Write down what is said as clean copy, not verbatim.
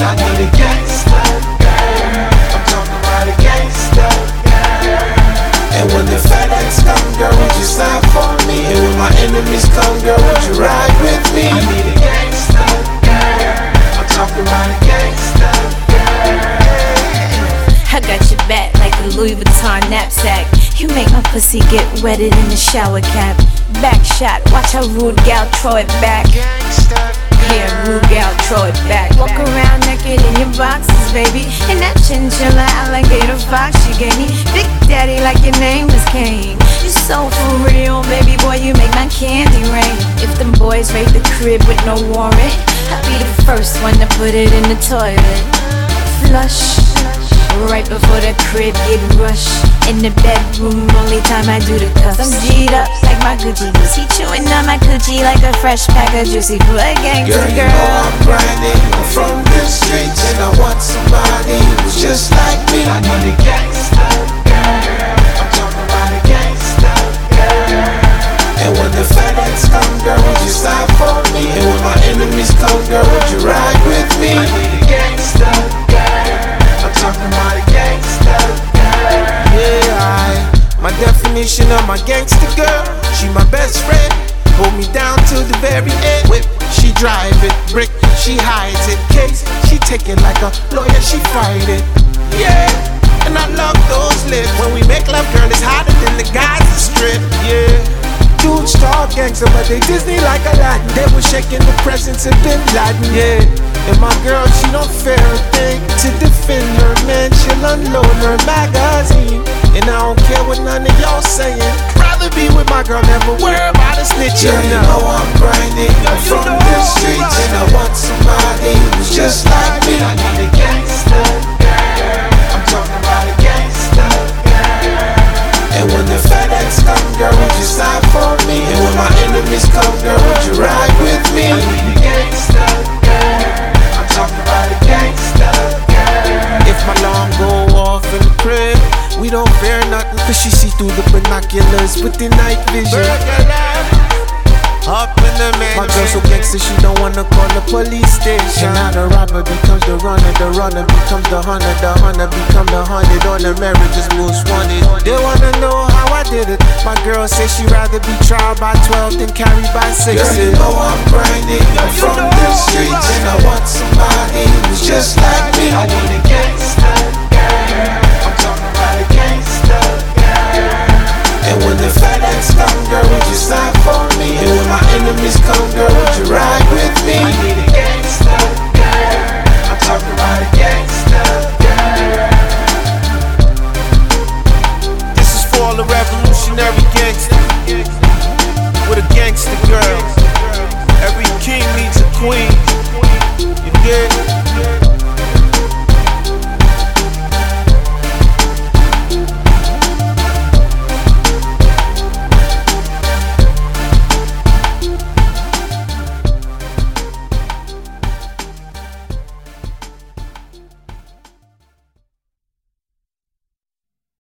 I need a gangster girl. I'm talking about a gangster girl. And when the FedEx come, girl, would you slide for me? And when my enemies come, girl, would you ride with me? I need a gangster girl. I'm talking about a gangster girl. I got your back like a Louis Vuitton knapsack. You make my pussy get wetted in the shower cap. Back shot, watch how rude gal throw it back. Yeah, rude gal throw it back. Walk around naked in your boxes, baby. And that chinchilla alligator fox you gave me. Big daddy like your name was Kane. You so for real, baby boy, you make my candy rain. If them boys raid the crib with no warrant, I'll be the first one to put it in the toilet. Flush, right before the crib get rushed. In the bedroom, only time I do the cuffs. I'm G'd up like my Gucci boots. He chewing on my coochie like a fresh pack of juicy food. Gangsta girl, you know I'm grinding. I'm from the streets and I want somebody who's just like me. I need a gangster girl. I'm talking about a gangster girl. And when the FedEx come, girl, would you slide for me? And when my enemies come, girl, would you ride with me? I need a gangster girl. I'm talking about a gangster girl. Yeah, my definition of my gangster girl. She my best friend, hold me down till the very end. Whip, she drive it, brick, she hides it. Case, she take it like a lawyer, she fight it. Yeah, and I love those lips. When we make love, girl, it's hotter than the guys in strip. Yeah, dudes talk gangster, but they Disney like Aladdin. They was shaking the presence of Bin Laden. Yeah, and my girl, she don't fear a thing. To defend her man, she'll unload her magazine. And I don't care what none of y'all saying. Rather be with my girl, never worry about a snitch. Yeah, you know I'm grinding. I'm from the streets and I want somebody who's just like me. I need a gangster girl. I'm talking about a gangster girl. And when the FedEx come, girl, would you slide for me? And when my enemies come, girl, would you ride with me? I need a gangster girl. I'm talking about a gangster girl. If my alarm go off in the crib, we don't fear nothing, cause she see through the binoculars with the night vision. Up in the man, my girl so gangster she don't wanna call the police station. And now the robber becomes the runner becomes the hunter become the hunted. On the marriage's most wanted. They wanna know how I did it. My girl says she rather be tried by 12 than carried by 6. Girl, you know I'm grinding. I'm from the streets and I want somebody who's just like me. I need a gangster girl. I'm talking about a gangster girl. And when the FedEx come, girl, would you slide for me? And when my enemies come, girl, would you ride with me? I need a